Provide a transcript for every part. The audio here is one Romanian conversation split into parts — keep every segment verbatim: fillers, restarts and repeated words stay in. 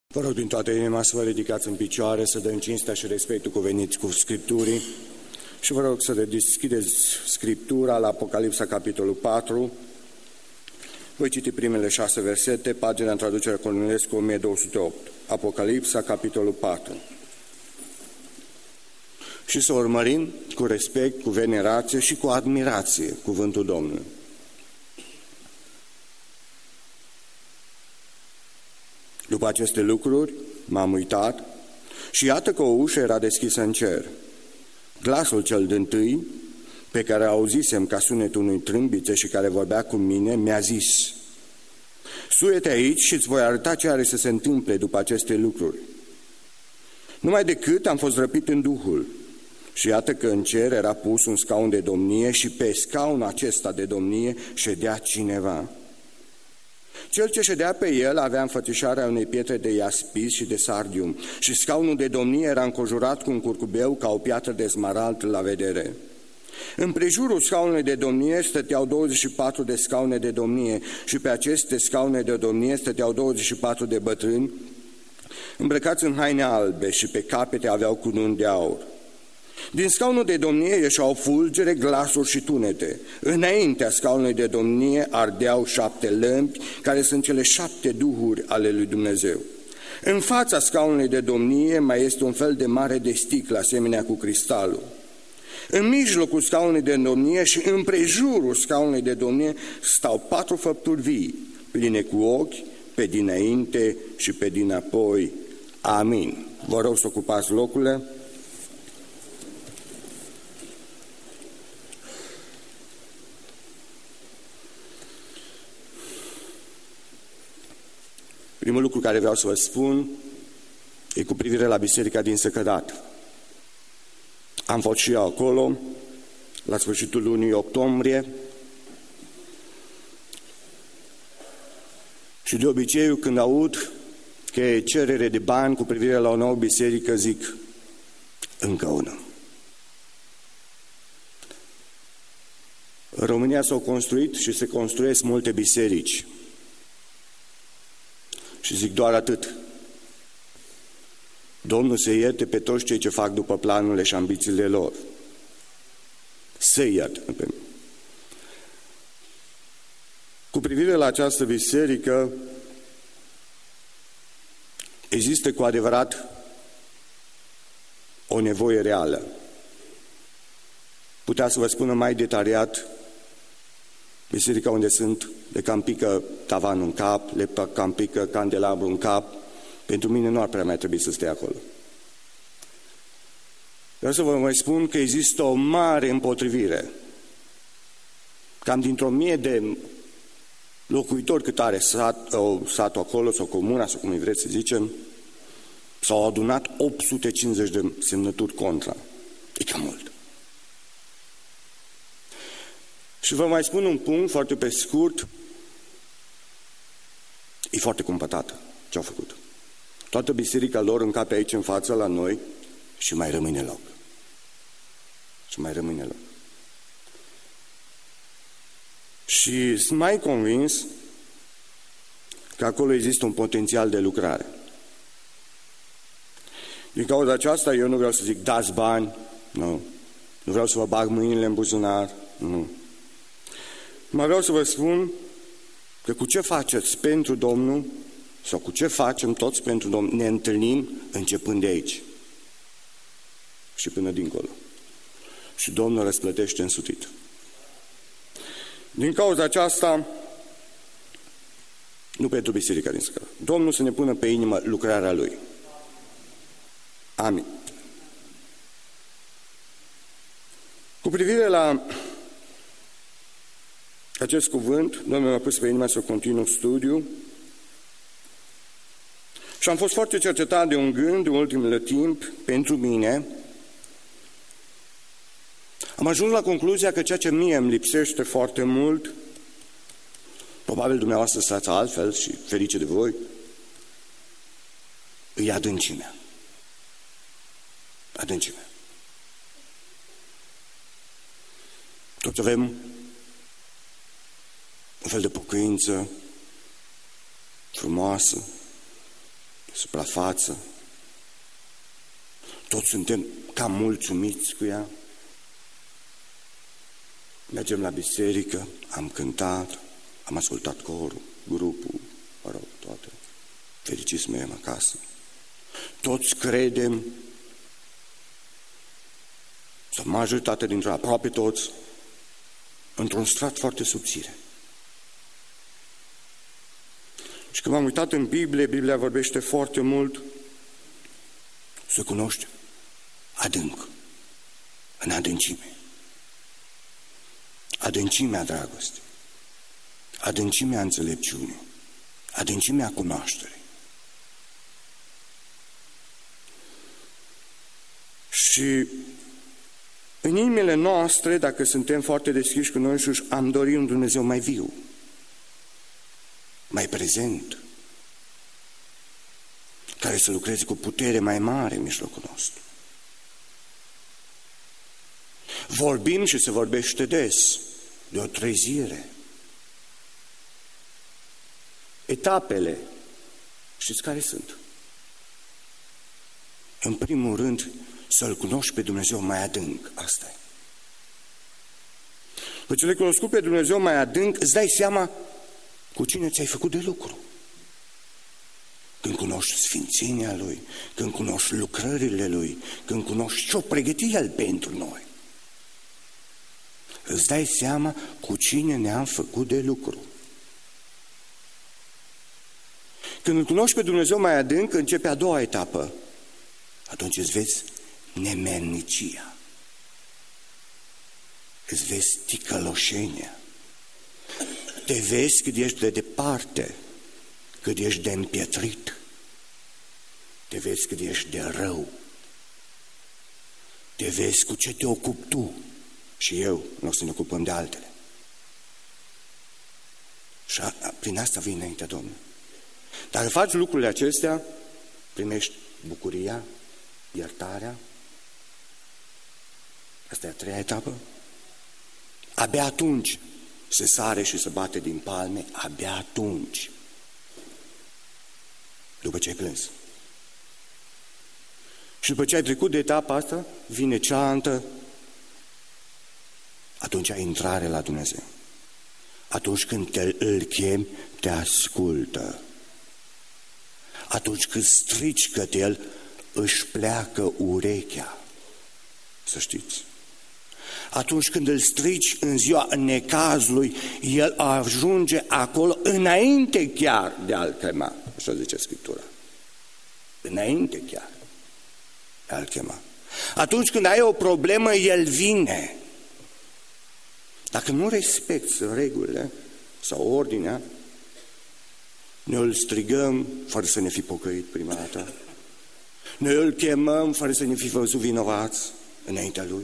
Vă rog din toată inima să vă ridicați în picioare, să dăm cinstea și respectul cuveniți cu Scripturii și vă rog să deschideți Scriptura la Apocalipsa, capitolul patru. Voi citi primele șase versete, pagina în traducerea Cornilescu o mie două sute opt. Apocalipsa, capitolul patru. Și să urmărim cu respect, cu venerație și cu admirație cuvântul Domnului. După aceste lucruri m-am uitat și iată că o ușă era deschisă în cer. Glasul cel dintâi, pe care auzisem ca sunetul unui trâmbițe și care vorbea cu mine, mi-a zis: suie-te aici și îți voi arăta ce are să se întâmple după aceste lucruri. Numai decât am fost răpit în Duhul și iată că în cer era pus un scaun de domnie și pe scaunul acesta de domnie ședea cineva. Cel ce ședea pe el avea înfățișarea unei pietre de iaspis și de sardium și scaunul de domnie era înconjurat cu un curcubeu ca o piatră de smarald la vedere. Împrejurul scaunului de domnie stăteau douăzeci și patru de scaune de domnie și pe aceste scaune de domnie stăteau douăzeci și patru de bătrâni îmbrăcați în haine albe și pe capete aveau cununi de aur. Din scaunul de domnie ieșeau fulgere, glasuri și tunete. Înaintea scaunului de domnie ardeau șapte lămpi, care sunt cele șapte duhuri ale lui Dumnezeu. În fața scaunului de domnie mai este un fel de mare de sticlă, asemenea cu cristalul. În mijlocul scaunului de domnie și împrejurul scaunului de domnie stau patru făpturi vii, pline cu ochi, pe dinainte și pe dinapoi. Amin. Vă rog să ocupați locurile. Primul lucru care vreau să vă spun e cu privire la biserica din Săcădat. Am fost și eu acolo, la sfârșitul lunii octombrie, și de obicei când aud că e cerere de bani cu privire la o nouă biserică, zic: încă una. În România s-au construit și se construiesc multe biserici. Și zic doar atât: Domnul să ierte pe toți cei ce fac după planurile și ambițiile lor. Să ierte pe mine. Cu privire la această biserică, există cu adevărat o nevoie reală. Putea să vă spună mai detaliat biserica unde sunt, de cam pică tavanul în cap, le cam pică candelabru în cap. Pentru mine nu ar prea mai trebui să stea acolo. Vreau să vă mai spun că există o mare împotrivire. Cam dintr-o mie de locuitori cât are sat, o, satul acolo, sau comuna, sau cum îi vreți să zicem, s-au adunat opt sute cincizeci de semnături contra. E cam mult. Și vă mai spun un punct foarte pe scurt. E foarte cumpătată ce au făcut. Toată biserica lor încape aici în față la noi și mai rămâne loc. Și mai rămâne loc. Și sunt mai convins că acolo există un potențial de lucrare. Din cauza aceasta eu nu vreau să zic dați bani, nu. Nu vreau să vă bag mâinile în buzunar, nu. Mai vreau să vă spun că cu ce faceți pentru Domnul, sau cu ce facem toți pentru Domnul, ne întâlnim începând de aici și până dincolo. Și Domnul răsplătește însutit. Din cauza aceasta, nu pentru biserica din Săcădat, Domnul să ne pună pe inimă lucrarea Lui. Amin. Cu privire la acest cuvânt, Domnul m-a pus pe inima să continuu studiu și am fost foarte cercetat de un gând în ultimul timp pentru mine. Am ajuns la concluzia că ceea ce mie îmi lipsește foarte mult, probabil dumneavoastră stați altfel și ferice de voi, e adâncimea. Adâncimea. Toți avem un fel de pocăință frumoasă, suprafață. Toți suntem cam mulțumiți cu ea. Mergem la biserică, am cântat, am ascultat corul, grupul, mă rog, toate. Fericiți mergem acasă. Toți credem, sau majoritatea dintre aproape toți, într-un strat foarte subțire. Și când m-am uitat în Biblie, Biblia vorbește foarte mult să cunoști adânc, în adâncime. Adâncimea dragostei, adâncimea înțelepciunii, adâncimea cunoașterii. Și în inimile noastre, dacă suntem foarte deschiși cu noi înșiși, am dorit un Dumnezeu mai viu, mai prezent, care să lucreze cu putere mai mare în mijlocul nostru. Vorbim și se vorbește des de o trezire. Etapele, știți care sunt? În primul rând, să-L cunoști pe Dumnezeu mai adânc, asta e. După ce l-ai cunoscut pe Dumnezeu mai adânc, îți dai seama cu cine ți-ai făcut de lucru. Când cunoști sfințenia Lui, când cunoști lucrările Lui, când cunoști ce-o pregăti El pentru noi, îți dai seama cu cine ne-am făcut de lucru. Când îl cunoști pe Dumnezeu mai adânc, începe a doua etapă. Atunci îți vezi nemernicia, îți vezi ticăloșenia, te vezi cât ești de departe, cât ești de împietrit, te vezi cât ești de rău, te vezi cu ce te ocupi tu și eu, nu o să ne ocupăm de altele. Și a, prin asta vii înaintea Domnului. Dacă faci lucrurile acestea, primești bucuria, iertarea. Asta e a treia etapă. Abia atunci se sare și se bate din palme, abia atunci, după ce ai plâns. Și după ce ai trecut de etapa asta, vine cealaltă, atunci ai intrare la Dumnezeu. Atunci când te, îl chemi, te ascultă. Atunci când strici către El, își pleacă urechea. Să știți. Atunci când îl strici în ziua necazului, El ajunge acolo înainte chiar de a-l chema. Așa zice Scriptura. Înainte chiar de a-l chema. Atunci când ai o problemă, El vine. Dacă nu respecti regulile sau ordinea, noi îl strigăm fără să ne fi pocăit prima dată. Noi îl chemăm fără să ne fi văzut vinovați înaintea Lui.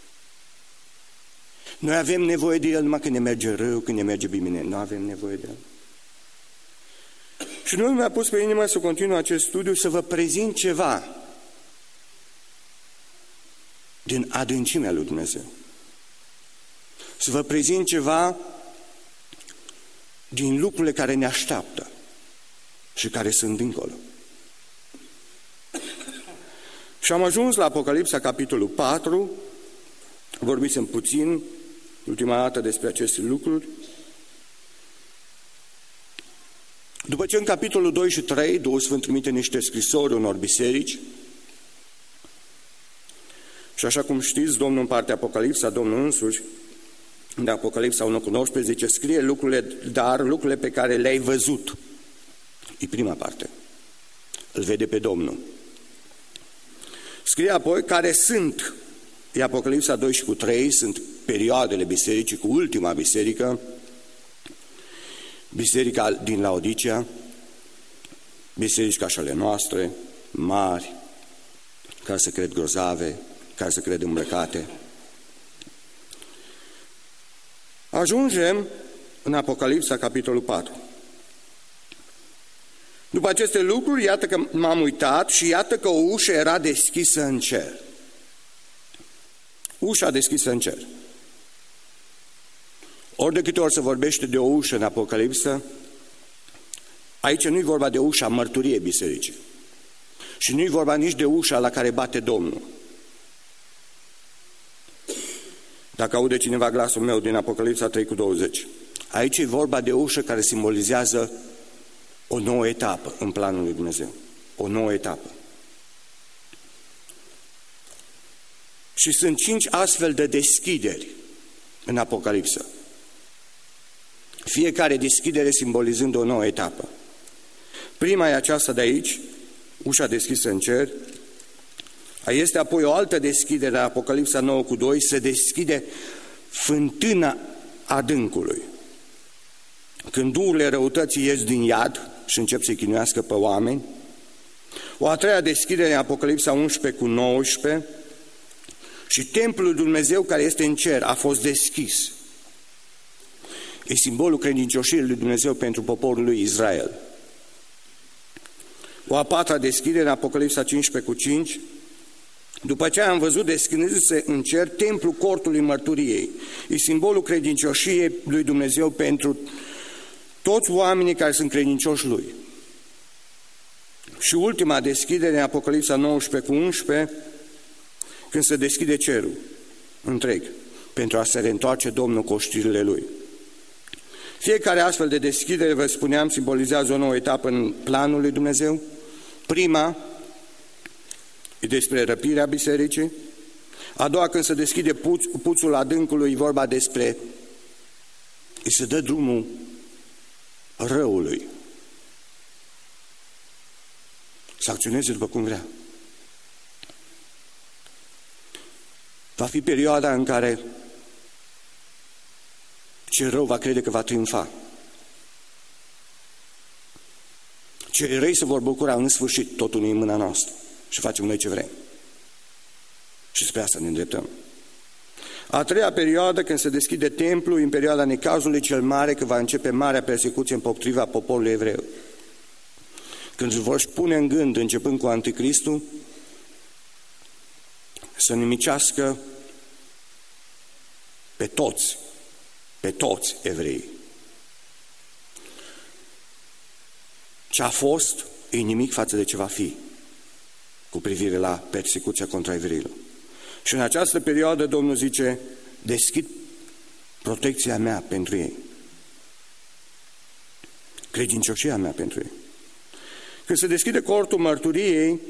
Noi avem nevoie de El numai când ne merge rău, când ne merge bine. Nu avem nevoie de El. Și Domnul mi-a pus pe inimă să continui acest studiu, să vă prezint ceva din adâncimea lui Dumnezeu. Să vă prezint ceva din lucrurile care ne așteaptă și care sunt dincolo. Și am ajuns la Apocalipsa, capitolul patru, vorbisem puțin ultima dată despre aceste lucruri. După ce în capitolul doi și trei Duhul Sfânt trimite niște scrisori unor biserici, și așa cum știți, Domnul în partea Apocalipsa, Domnul însuși, de Apocalipsa unu cu nouăsprezece, scrie lucrurile, dar lucrurile pe care le-ai văzut. E prima parte. Îl vede pe Domnul. Scrie apoi care sunt, e Apocalipsa doi și cu trei, sunt perioadele bisericii cu ultima biserică, biserica din Laodicea, biserici ca și ale noastre, mari, care se cred grozave, care se cred îmbrăcate. Ajungem în Apocalipsa, capitolul patru. După aceste lucruri, iată că m-am uitat și iată că o ușă era deschisă în cer. Ușa deschisă în cer. Ori de câte ori se vorbește de o ușă în Apocalipsă, aici nu e vorba de ușa mărturiei bisericii. Și nu-i vorba nici de ușa la care bate Domnul. Dacă aude cineva glasul meu din Apocalipsa trei cu douăzeci, aici e vorba de ușă care simbolizează o nouă etapă în planul lui Dumnezeu. O nouă etapă. Și sunt cinci astfel de deschideri în Apocalipsă. Fiecare deschidere simbolizând o nouă etapă. Prima e aceasta de aici, ușa deschisă în cer. Este apoi o altă deschidere, Apocalipsa nouă cu doi, se deschide fântâna adâncului. Când duhurile răutății ies din iad și încep să-i chinuiască pe oameni. O a treia deschidere, Apocalipsa unsprezece cu nouăsprezece, și templul lui Dumnezeu care este în cer a fost deschis. E simbolul credincioșirii lui Dumnezeu pentru poporul lui Israel. O a patra deschidere, în Apocalipsa cincisprezece cu cinci, după ce am văzut deschinându-se în cer templul cortului mărturiei. E simbolul credincioșiei lui Dumnezeu pentru toți oamenii care sunt credincioși lui. Și ultima deschidere, în Apocalipsa nouăsprezece cu unsprezece, când se deschide cerul întreg, pentru a se reîntoarce Domnul cu oștirile lui. Fiecare astfel de deschidere, vă spuneam, simbolizează o nouă etapă în planul lui Dumnezeu. Prima e despre răpirea bisericii. A doua, când se deschide puț, puțul adâncului, e vorba despre îi se dă drumul răului să acționeze după cum vrea. Va fi perioada în care cel rău va crede că va triumfa. Cei răi se vor bucura în sfârșit, totul e în mâna noastră și facem noi ce vrem. Și spre asta ne îndreptăm. A treia perioadă, când se deschide templul, în perioada necazului cel mare, că va începe marea persecuție împotriva poporului evreu. Când își vor pune în gând, începând cu Anticristul, să nimicească pe toți, pe toți evreii. Ce a fost e nimic față de ce va fi cu privire la persecuția contra evreilor. Și în această perioadă Domnul zice, deschid protecția mea pentru ei, credincioșia mea pentru ei. Când se deschide cortul mărturiei,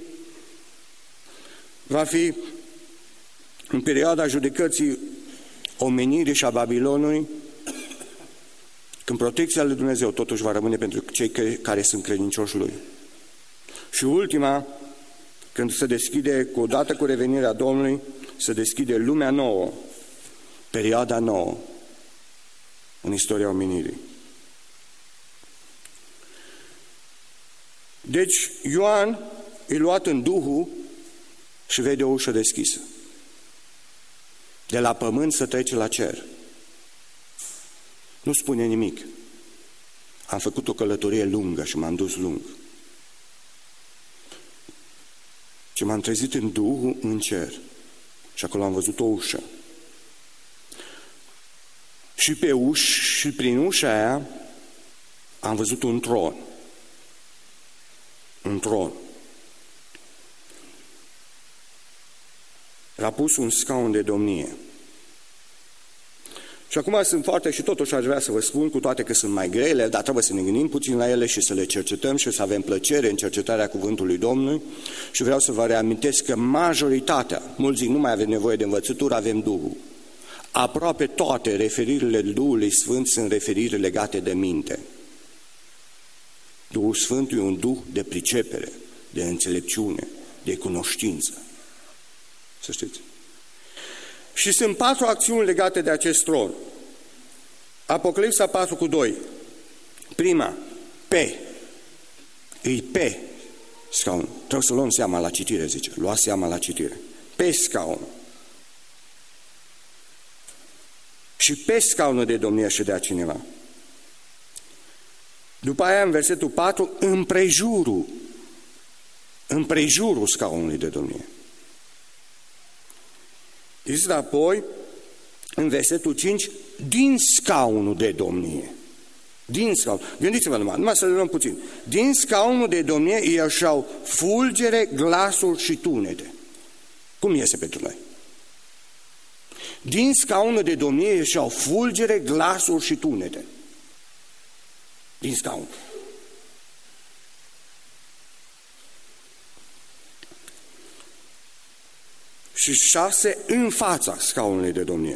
va fi în perioada judecății omenirii și a Babilonului, când protecția lui Dumnezeu totuși va rămâne pentru cei care sunt credincioși lui. Și ultima, când se deschide, cu odată cu revenirea Domnului, se deschide lumea nouă, perioada nouă în istoria omenirii. Deci Ioan e luat în Duhul și vede o ușă deschisă. De la pământ să trece la cer. Nu spune nimic. Am făcut o călătorie lungă și m-am dus lung. Și m-am trezit în Duhul în cer. Și acolo am văzut o ușă. Și pe ușă, și prin ușa aia am văzut un tron. Un tron. L-a pus un scaun de domnie. Și acum sunt foarte, și totuși aș vrea să vă spun, cu toate că sunt mai grele, dar trebuie să ne gândim puțin la ele și să le cercetăm și să avem plăcere în cercetarea cuvântului Domnului. Și vreau să vă reamintesc că majoritatea, mulți zic, nu mai avem nevoie de învățătură, avem Duhul. Aproape toate referirile Duhului Sfânt sunt referiri legate de minte. Duhul Sfânt e un Duh de pricepere, de înțelepciune, de cunoștință. Să știți. Și sunt patru acțiuni legate de acest tron. Apocalipsa patru cu doi. Prima, pe. Îi pe scaun. Trebuie să luăm seama la citire, zice. Lua seama la citire. Pe scaun. Și pe scaunul de domnie ședea cineva. După aia, în versetul patru, împrejurul. Împrejurul scaunului de domnie. Există apoi, în versetul cinci, din scaunul de domnie. Din scaun. Gândiți-vă numai, numai să le luăm puțin. Din scaunul de domnie ieșeau fulgere, glasuri și tunete. Cum iese pentru noi? Din scaunul de domnie ieșeau fulgere, glasuri și tunete. Din scaun. Și șase în fața scaunului de domnie.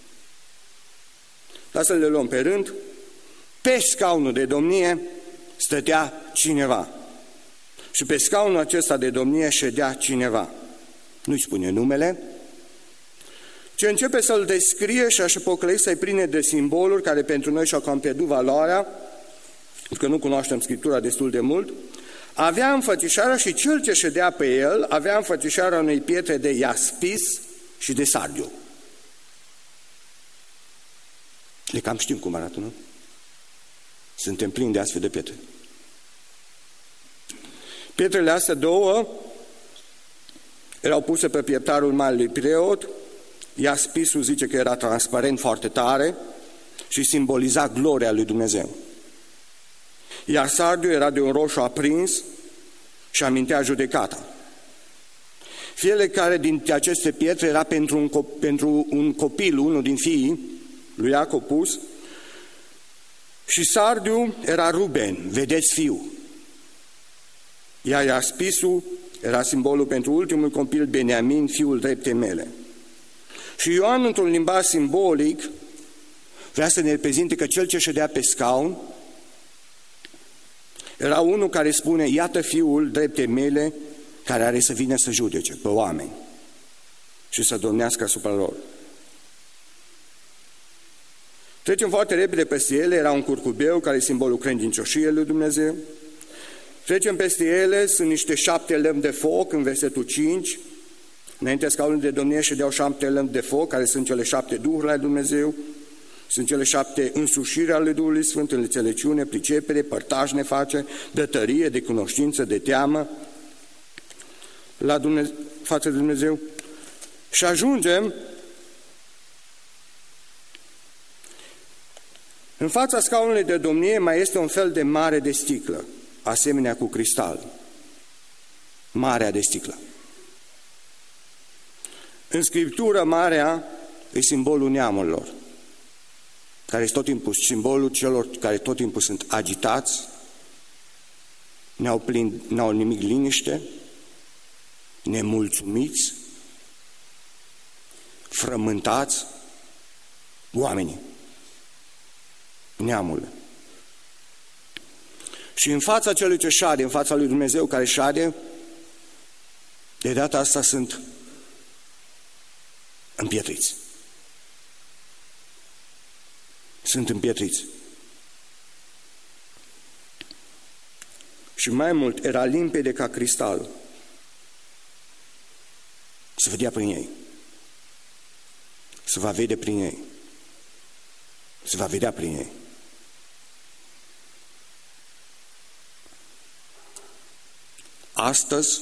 Dar să le luăm pe rând. Pe scaunul de domnie stătea cineva. Și pe scaunul acesta de domnie ședea cineva. Nu-i spune numele, ci începe să-l descrie și așa pocălăi să-i prinde de simboluri care pentru noi și-au cam pierdut valoarea, pentru că nu cunoaștem Scriptura destul de mult. Avea înfățișarea și cel ce ședea pe el avea înfățișarea unei pietre de iaspis și de sardiu. Le cam știm cum arată, nu? Suntem plini de astfel de pietre. Pietrele astea două erau puse pe pieptarul marelui preot. Iaspisul zice că era transparent foarte tare și simboliza gloria lui Dumnezeu. Iar sardiu era de un roșu aprins și amintea judecata. Fiecare dintre aceste pietre era pentru un, copil, pentru un copil, unul din fiii lui Iacov pus, și sardiu era Ruben, vedeți fiul. Iar iaspisul era simbolul pentru ultimul copil Beniamin, fiul dreptei mele. Și Ioan, într-un limbaj simbolic, vrea să ne reprezinte că cel ce ședea pe scaun era unul care spune, iată fiul dreptei mele, care are să vină să judece pe oameni și să domnească asupra lor. Trecem foarte repede peste ele, era un curcubeu care e simbolul credincioșiei lui Dumnezeu. Trecem peste ele, sunt niște șapte lemni de foc în versetul cinci. Înaintea scaunului de domnie ședeau șapte lemni de foc, care sunt cele șapte duhuri ale Dumnezeu. Sunt cele șapte însușiri ale Duhului Sfânt, înțelepciune, pricepere, părtaș ne face, de tărie, de cunoștință, de teamă la Dumnezeu, față de Dumnezeu. Și ajungem în fața scaunului de domnie mai este un fel de mare de sticlă, asemenea cu cristal. Marea de sticlă. În Scriptură, marea e simbolul neamurilor, care este tot timpul simbolul celor care tot timpul sunt agitați, n-au, plin, n-au nimic liniște, nemulțumiți, frământați, oamenii, neamul. Și în fața celui ce șade, în fața lui Dumnezeu care șade, de data asta sunt împietriți. Sunt împietriți. Și mai mult, era limpede ca cristal. Se vedea prin ei. Se va vede prin ei. Se va vedea prin ei. Astăzi,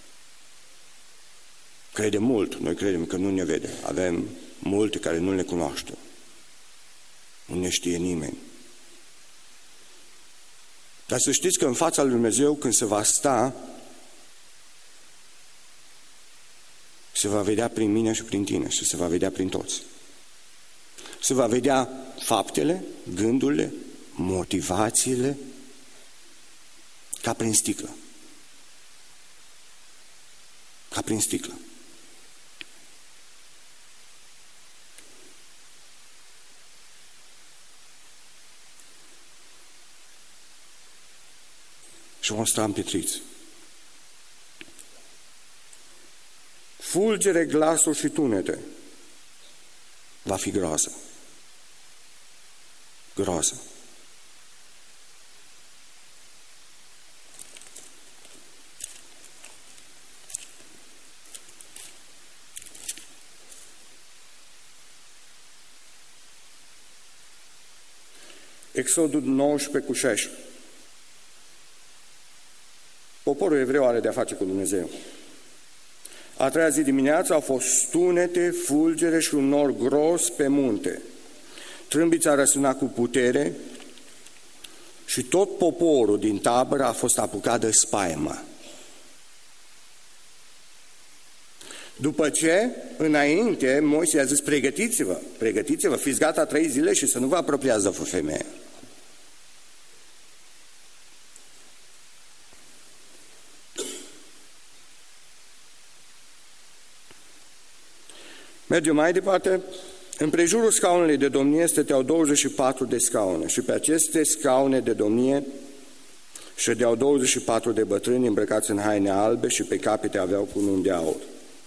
crede mult, noi credem că nu ne vede. Avem multe care nu le cunoaște. Nu ne știe nimeni. Dar să știți că în fața lui Dumnezeu, când se va sta, se va vedea prin mine și prin tine și se va vedea prin toți. Se va vedea faptele, gândurile, motivațiile, ca prin sticlă. Ca prin sticlă. Și vom sta împietriți. Fulgere, glasuri și tunete. Va fi groază. Groază. Exodul nouăsprezece cu șaisprezece. Poporul evreu are de-a face cu Dumnezeu. A treia zi dimineața au fost tunete, fulgere și un nor gros pe munte. Trâmbița răsuna cu putere, Și tot poporul din tabără a fost apucat de spaimă. După ce, înainte, Moise a zis, pregătiți-vă, pregătiți-vă, fiți gata trei zile și să nu vă apropiați de femeie. Mergem mai departe. În prejurul scaunului de domnie stăteau douăzeci și patru de scaune și pe aceste scaune de domnie ședeau douăzeci și patru de bătrâni îmbrăcați în haine albe și pe capete aveau cununi de aur.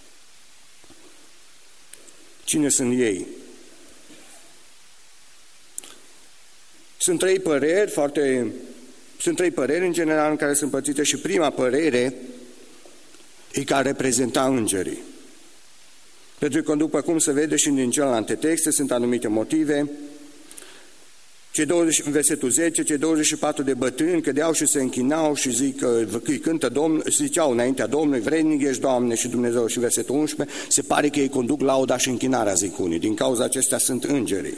Cine sunt ei? Sunt trei păreri, foarte, sunt trei păreri în general în care sunt împărțite și prima părere e ca reprezenta îngerii. Pentru că, după cum se vede și din celelalte texte, sunt anumite motive. Cei douăzeci, în versetul zece, cei douăzeci și patru de bătrâni cădeau și se închinau și zic că îi cântă Domnul, ziceau înaintea Domnului, vrednic ești, Doamne, și Dumnezeu. Și versetul unsprezece, se pare că ei conduc lauda și închinarea, zic unii. Din cauza acestea sunt îngerii.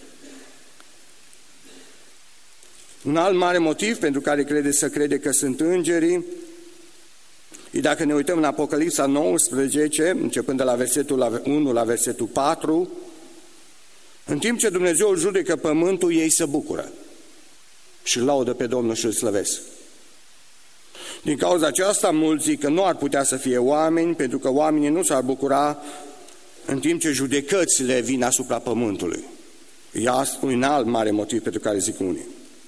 Un alt mare motiv pentru care crede să crede că sunt îngerii e dacă ne uităm în Apocalipsa nouăsprezece, începând de la versetul unu la versetul patru, în timp ce Dumnezeu judecă pământul, ei se bucură și laudă pe Domnul și îl slăvesc. Din cauza aceasta, mulți zic că nu ar putea să fie oameni, pentru că oamenii nu s-ar bucura în timp ce judecățile vin asupra pământului. E un alt mare motiv pentru care zic unii.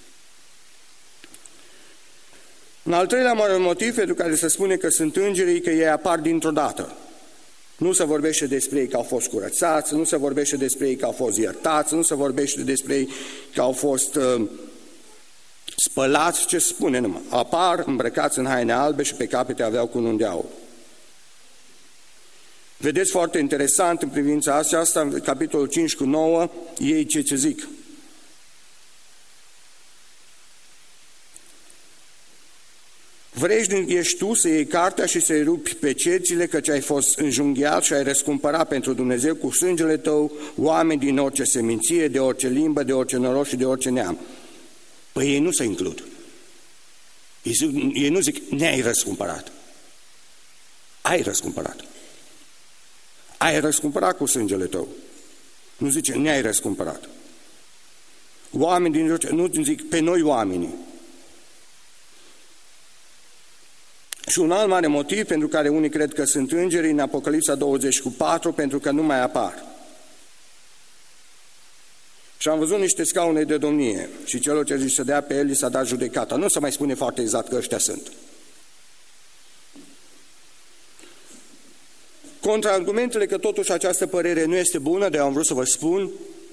Un al treilea mare motiv pentru care se spune că sunt îngerii, că ei apar dintr-o dată. Nu se vorbește despre ei că au fost curățați, nu se vorbește despre ei că au fost iertați, nu se vorbește despre ei că au fost uh, spălați, ce spune numai. Apar îmbrăcați în haine albe și pe capete aveau cununi de aur. Vedeți foarte interesant în privința asta, asta în capitolul cinci cu nouă, ei ce ce zic. Vreșnic ești tu să iei cartea și să-i rupi pe cețile, căci ai fost înjunghiat și ai răscumpărat pentru Dumnezeu cu sângele tău oameni din orice seminție, de orice limbă, de orice noroc și de orice neam. Păi ei nu se includ. Ei, zic, ei nu zic, ne-ai răscumpărat. Ai răscumpărat. Ai răscumpărat cu sângele tău. Nu zice, ne-ai răscumpărat. Oameni din orice, nu zic, pe noi oamenii. Și un alt mare motiv pentru care unii cred că sunt îngeri în Apocalipsa douăzeci cu patru, pentru că nu mai apar. Și am văzut niște scaune de domnie și celor ce își sădea pe el li s-a dat judecata. Nu se mai spune foarte exact că ăștia sunt. Contraargumentele că totuși această părere nu este bună, de am vrut să vă spun,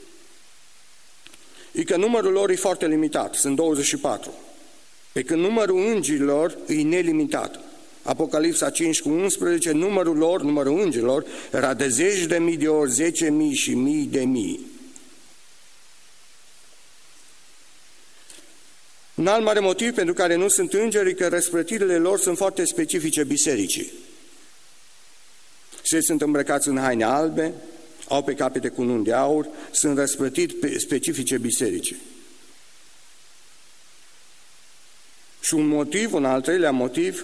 e că numărul lor e foarte limitat, sunt douăzeci și patru. Pe când numărul îngerilor e nelimitat. Apocalipsa cinci cu unsprezece, numărul lor, numărul îngerilor, era de zeci de mii de ori, zece mii și mii de mii. Un alt mare motiv pentru care nu sunt îngeri, că răsplătirile lor sunt foarte specifice bisericii. Și sunt îmbrăcați în haine albe, au pe capete cununi de aur, sunt răsplătiri specifice bisericii. Și un motiv, un al treilea motiv,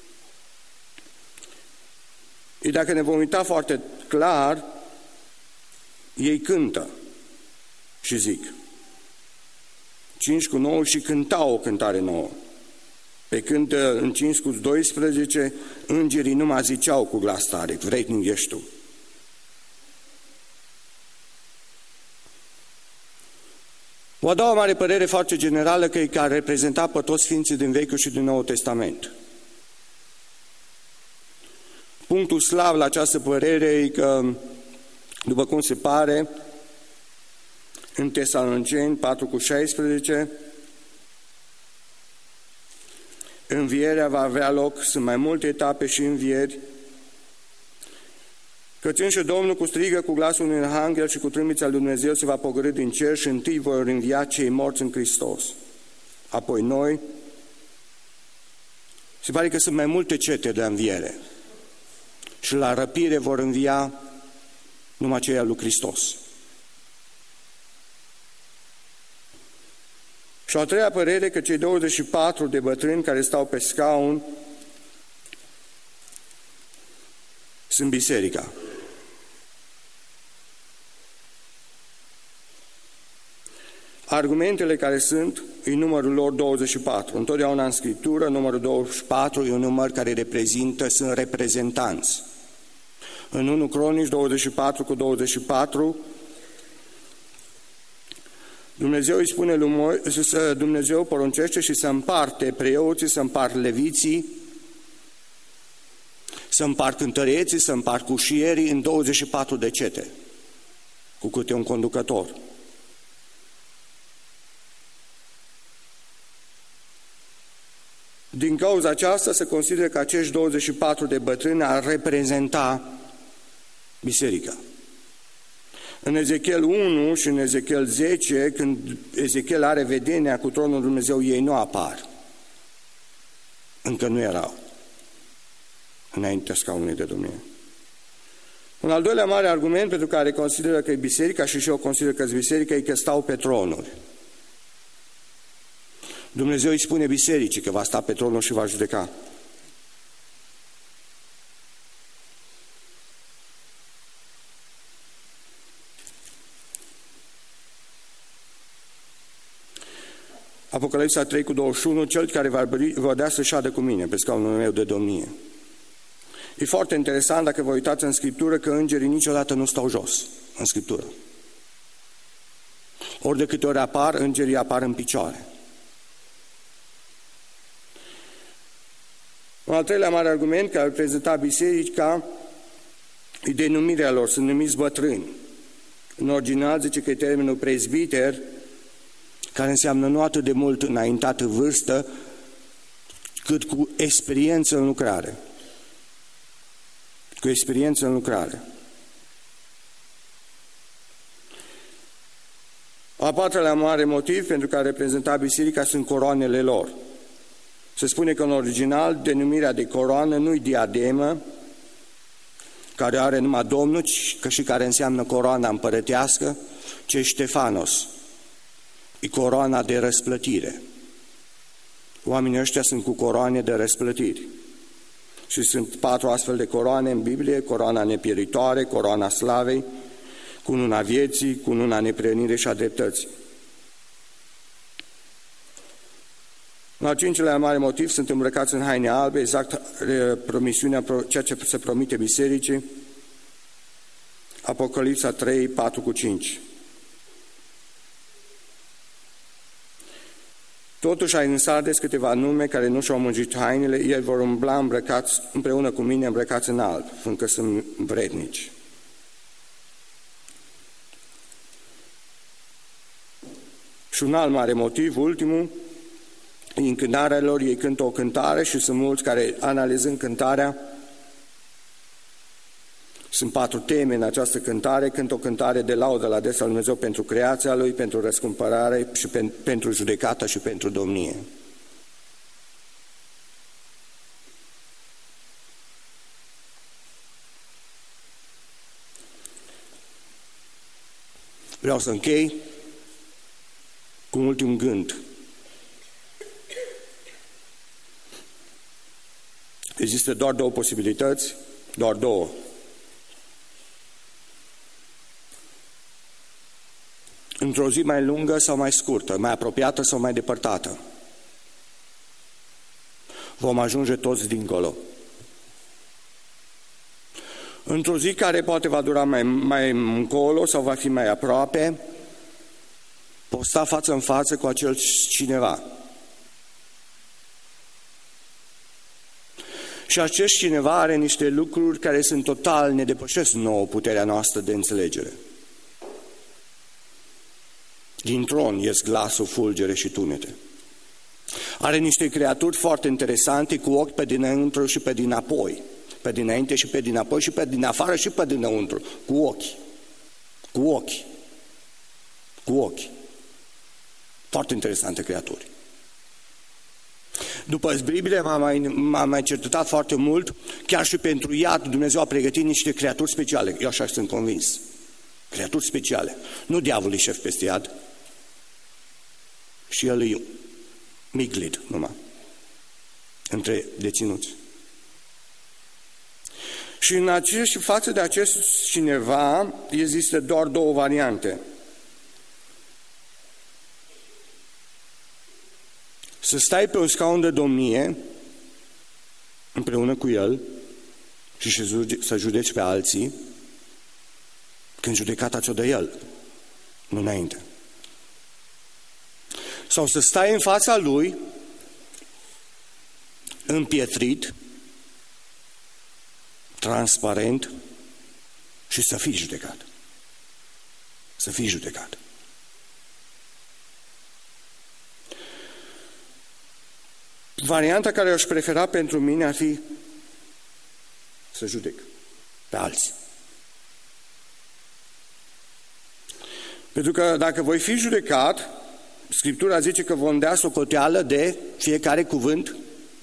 e dacă ne vom uita foarte clar, ei cântă și zic. cinci cu nouă și cântau o cântare nouă. Pe când în cinci cu doisprezece, îngerii numai ziceau cu glas tare, vrednic ești tu. O a doua mare părere foarte generală că e că ar reprezenta pe toți sfinții din Vechiul și din Noul Testament. Punctul slav la această părere e că, după cum se pare, în Tesaloniceni patru cu șaisprezece, învierea va avea loc, sunt mai multe etape și învieri, căci înși Domnul cu strigă cu glasul unui arhanghel și cu trâmbița lui Dumnezeu se va pogorî din cer și întâi vor învia cei morți în Hristos. Apoi noi, se pare că sunt mai multe cete de înviere și la răpire vor învia numai cei al lui Hristos. Și a treia părere că cei douăzeci și patru de bătrâni care stau pe scaun sunt biserica. Argumentele care sunt, e numărul lor douăzeci și patru. Întotdeauna în Scriptură, numărul douăzeci și patru e un număr care reprezintă, sunt reprezentanți. În unu Cronici douăzeci și patru cu douăzeci și patru, Dumnezeu îi spune lui Moise, Dumnezeu poruncește și să împarte preoții, să împart leviții, să împart cântăreții, să împart cușierii în douăzeci și patru de cete, cu câte un conducător. Din cauza aceasta se consideră că acești douăzeci și patru de bătrâni ar reprezenta biserica. În Ezechiel unu și în Ezechiel zece, când Ezechiel are vedenia cu tronul lui Dumnezeu, ei nu apar. Încă nu erau înaintea scaunului de domnie. Un al doilea mare argument pentru care consideră că e biserica, și și eu consider că e biserica, e că stau pe tronuri. Dumnezeu îi spune bisericii că va sta pe tronul și va judeca. Apocalipsa trei cu douăzeci și unu, cel care va, va dea să șadă cu mine pe scaunul meu de domnie. E foarte interesant dacă vă uitați în Scriptură că îngerii niciodată nu stau jos în Scriptură. Ori de câte ori apar, îngerii apar în picioare. Un al treilea mare argument care reprezenta biserica e denumirea lor, sunt numiți bătrâni. În original zice că e termenul prezbiter, care înseamnă nu atât de mult înaintată vârstă, cât cu experiență în lucrare. Cu experiență în lucrare. A patrulea mare motiv pentru care reprezenta biserica sunt coroanele lor. Se spune că în original denumirea de coroană nu-i diademă, care are numai Domnul, că și care înseamnă coroana împărătească, ci Ștefanos. E coroana de răsplătire. Oamenii ăștia sunt cu coroane de răsplătiri. Și sunt patru astfel de coroane în Biblie: coroana nepieritoare, coroana slavei, cununa vieții, cununa neprihănirii și a dreptății. În al cincilea mare motiv sunt îmbrăcați în haine albe, exact promisiunea, ceea ce se promite bisericii, Apocalipsa trei, patru cu cinci. Totuși ai în Sardes câteva nume care nu și-au mungit hainele, ei vor umbla îmbrăcați împreună cu mine, îmbrăcați în alb, fiindcă sunt vrednici. Și un alt mare motiv, ultimul, în cântarea lor, ei cântă o cântare și sunt mulți care, analizând cântarea, sunt patru teme în această cântare, cântă o cântare de laudă la adresa lui Dumnezeu pentru creația Lui, pentru răscumpărare și pentru judecată și pentru domnie. Vreau să închei cu un ultim gând. Există doar două posibilități, doar două. Într-o zi mai lungă sau mai scurtă, mai apropiată sau mai depărtată, vom ajunge toți dincolo. Într-o zi care poate va dura mai, mai încolo sau va fi mai aproape, poți sta față în față cu acel cineva. Și acest cineva are niște lucruri care sunt total, ne depășesc nouă puterea noastră de înțelegere. Din tron ies glasul, fulgere și tunete. Are niște creaturi foarte interesante, cu ochi pe dinăuntru și pe dinapoi, pe dinainte și pe dinapoi și pe din afară și pe dinăuntru, cu ochi, cu ochi, cu ochi. Foarte interesante creaturi. După Biblie m-am mai, m-am mai cercetat foarte mult, chiar și pentru iad Dumnezeu a pregătit niște creaturi speciale, eu așa sunt convins. Creaturi speciale. Nu diavolul e șef peste iad. și el e miglit numai între deținuți. Și în acest, față de acest cineva există doar două variante. Să stai pe un scaun de domnie împreună cu el și să judeci pe alții când judecata ți-o dă el, nu înainte. Sau să stai în fața lui împietrit, transparent și să fii judecat. Să fii judecat. Varianta care aș prefera pentru mine ar fi să judec pe alții. Pentru că dacă voi fi judecat, Scriptura zice că vom dea socoteală de fiecare cuvânt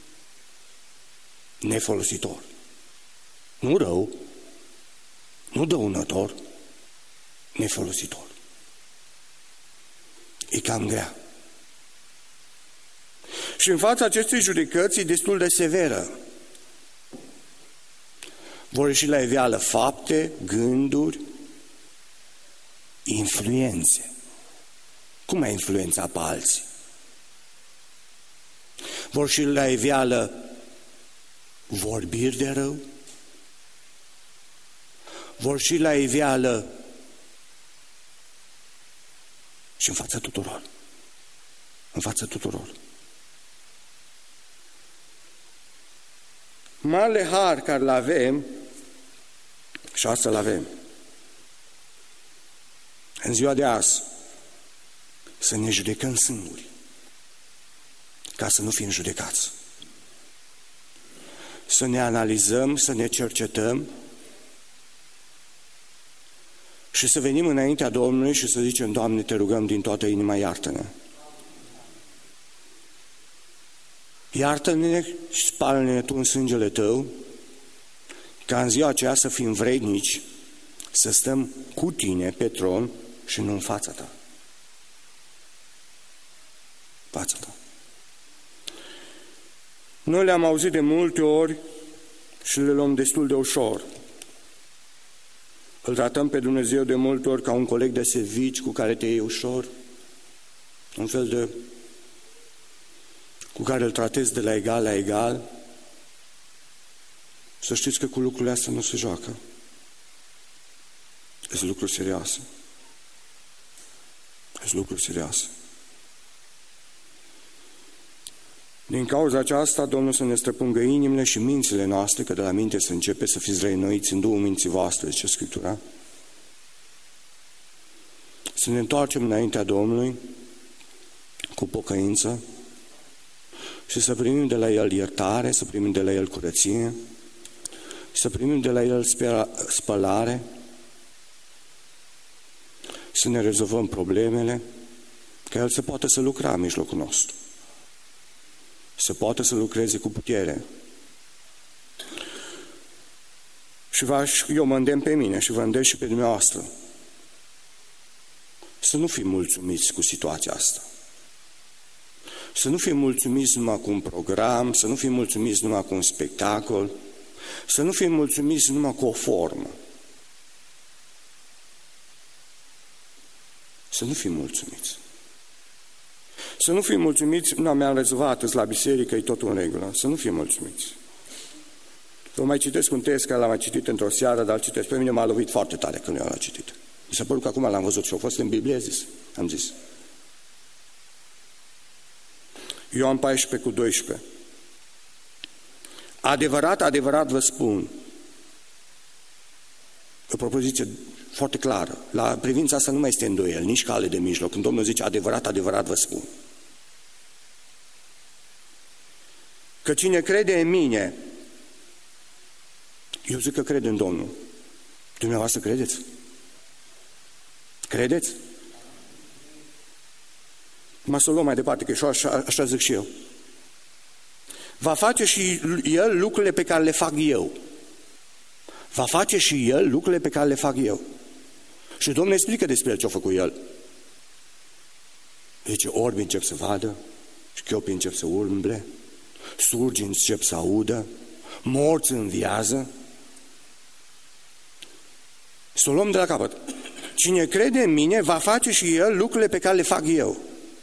nefolositor. Nu rău, nu dăunător, nefolositor. E cam grea. Și în fața acestei judecăți e destul de severă. Vor ieși la iveală fapte, gânduri, influențe. Cum ai influența pe alții? Vor ieși la iveală vorbiri de rău, vor ieși la iveală și în fața tuturor. În fața tuturor. Marele har care îl avem, și asta îl avem, în ziua de azi, să ne judecăm singuri, ca să nu fim judecați. Să ne analizăm, să ne cercetăm și să venim înaintea Domnului și să zicem: Doamne, te rugăm din toată inima, iartă-ne. Iartă-ne și spală-ne Tu în sângele Tău, ca în ziua aceea să fim vrednici să stăm cu Tine pe tron și nu în fața Ta. Fața Ta. Noi le-am auzit de multe ori și le luăm destul de ușor. Îl tratăm pe Dumnezeu de multe ori ca un coleg de servici cu care te iei ușor, un fel de cu care îl tratezi de la egal la egal. Să știți că cu lucrurile astea nu se joacă. Sunt lucruri serioase. Sunt lucruri serioase. Din cauza aceasta, Domnul să ne străpungă inimile și mințile noastre, că de la minte să începe să fiți răinoiți în două minții voastre, zice Scriptura. Să ne întoarcem înaintea Domnului cu pocăință și să primim de la El iertare, să primim de la El curăție, să primim de la El spălare, să ne rezolvăm problemele, ca El să poată să lucra în mijlocul nostru, să poată să lucreze cu putere. Și eu mă îndemn pe mine și vă îndemn și pe dumneavoastră să nu fim mulțumiți cu situația asta. Să nu fim mulțumiți numai cu un program, să nu fim mulțumiți numai cu un spectacol, să nu fim mulțumiți numai cu o formă. Să nu fim mulțumiți. Să nu fim mulțumiți, nu mi-am rezolvat, îți la biserică, e totul în regulă. Să nu fim mulțumiți. Vă mai citesc un text care l-am mai citit într-o seară, dar citesc. Pe mine m-a lovit foarte tare când eu l-am citit. Mi s-a părut că acum l-am văzut și a fost în Biblie, zis. Am zis. Ioan paisprezece cu doisprezece. Adevărat, adevărat vă spun. O propoziție foarte clară. La privința asta nu mai este îndoiel, nici cale de mijloc. Când Domnul zice adevărat, adevărat vă spun. Că cine crede în mine, eu zic că crede în Domnul. Dumneavoastră credeți? Credeți? Mă să o luăm mai departe, că așa, așa zic și eu. Va face și El lucrurile pe care le fac eu. Va face și El lucrurile pe care le fac eu. Și Domnul explică despre El ce-a făcut El. Zice, orbi încep să vadă, șchiopii încep să umble, surgi încep să audă, morți înviază. Să o luăm de la capăt. Cine crede în mine va face și el lucrurile pe care le fac eu.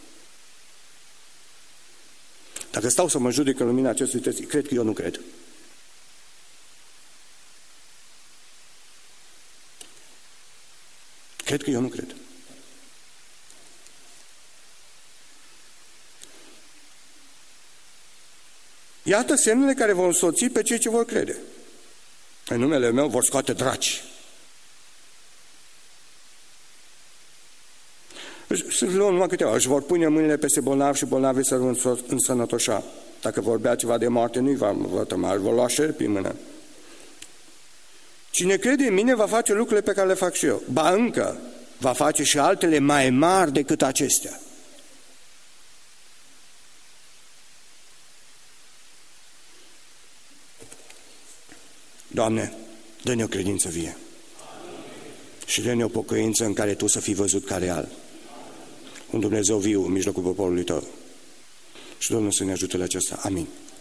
Dacă stau să mă judec în lumina acestui text, cred că eu nu cred. Cred că eu nu cred. Iată semnele care vor însoți pe cei ce vor crede. În numele meu vor scoate draci. Să luăm numai câteva. Își vor pune mâinile peste bolnavi și bolnavii să vor însănătoșa. Dacă vorbea ceva de moarte, nu-i va vătăma, își vor lua șerpi în mână. Cine crede în mine va face lucrurile pe care le fac și eu. Ba încă, va face și altele mai mari decât acestea. Doamne, dă-ne o credință vie. Și dă-ne o pocăință în care Tu să fii văzut ca real. Un Dumnezeu viu în mijlocul poporului Tău. Și Domnul să ne ajute la aceasta. Amin.